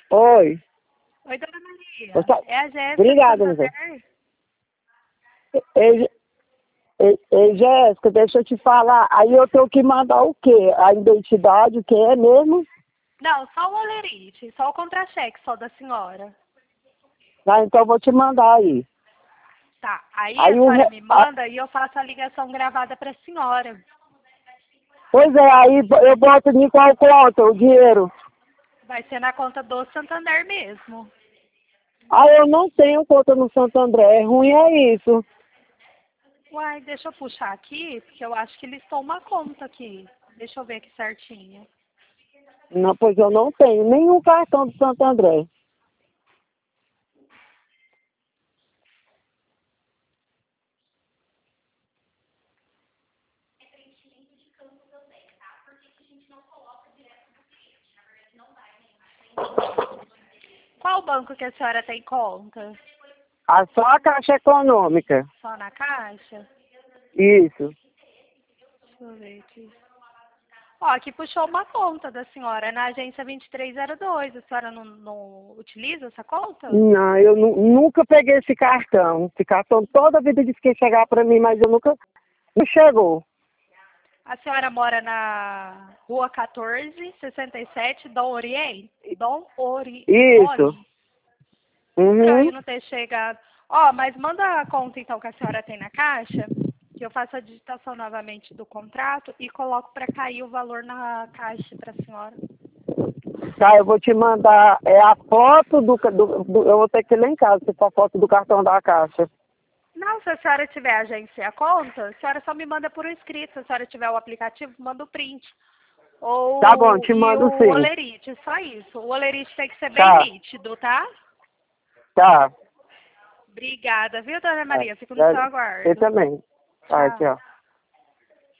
Oi. Oi, dona Maria. Você... É a Jéssica do Obrigada, meu Deus. Santander? Ei, ei, Jéssica, deixa eu te falar. Aí eu tenho que mandar o quê? A identidade, o que é mesmo? Não, só o olerite, só o contra-cheque, só da senhora. Ah, então eu vou te mandar aí. Tá, aí a Aí o... senhora me manda e eu faço a ligação gravada para a senhora. Pois é, aí eu boto em qual conta o dinheiro? Vai ser na conta do Santander mesmo. Ah, eu não tenho conta no Santo André. É ruim é isso. Uai, deixa eu puxar aqui, porque eu acho que listou uma conta aqui. Deixa eu ver aqui certinho. Não, pois eu não tenho nenhum cartão do Santo André. Qual banco que a senhora tem conta? Ah, só a Caixa Econômica. Só na Caixa? Isso. Deixa eu ver aqui. Ó, aqui puxou uma conta da senhora, na agência 2302. A senhora não utiliza essa conta? Não, eu nunca peguei esse cartão. Esse cartão toda a vida disse que ia chegar para mim, mas eu nunca... Não chegou. A senhora mora na Rua 14, 67, Dom Oriente? Dom Ori... Isso. Ori? Uhum. Estranho não ter chegado. Ó, mas manda a conta então que a senhora tem na Caixa, que eu faço a digitação novamente do contrato e coloco para cair o valor na Caixa para a senhora. Tá, eu vou te mandar a foto eu vou ter que ir lá em casa, se for a foto do cartão da Caixa. Não, se a senhora tiver agência e a conta, a senhora só me manda por escrito. Se a senhora tiver o aplicativo, manda o print. Tá bom, te E mando o sim. olerite, só isso. O olerite tem que ser bem Tá, nítido, tá? tá. Obrigada, viu, dona Tá. Maria? Fico no seu Você aguardo. também. Tá, Tchau. aqui, ó.